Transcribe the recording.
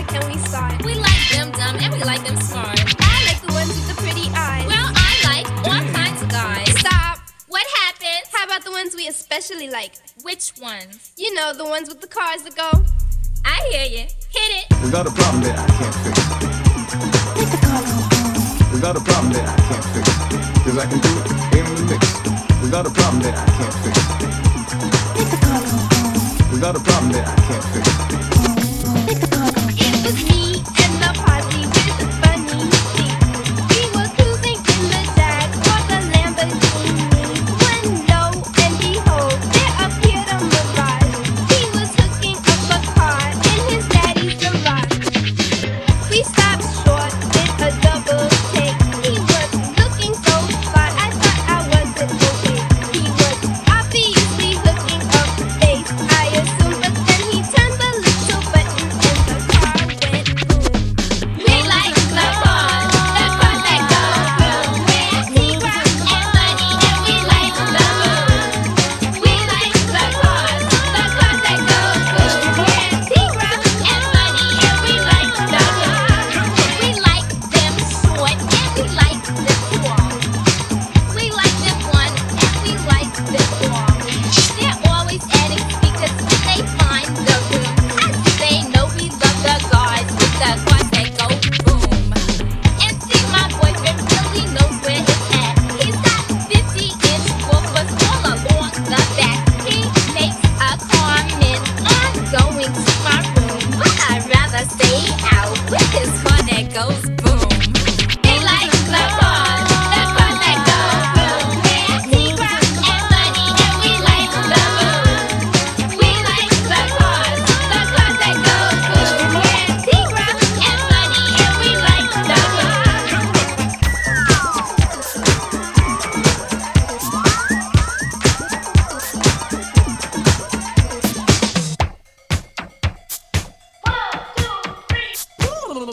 where can we start? We like them dumb and we like them smart. I like the ones with the pretty eyes. Well, I like all kinds of guys. Stop! What happened? How about the ones we especially like? Which ones? You know, the ones with the cars that go. I hear you. Hit it. We got a problem that I can't fix. We got a problem that I can't fix. Cause I can do it in the mix. We got a problem that I can't fix. We got a problem that I can't fix.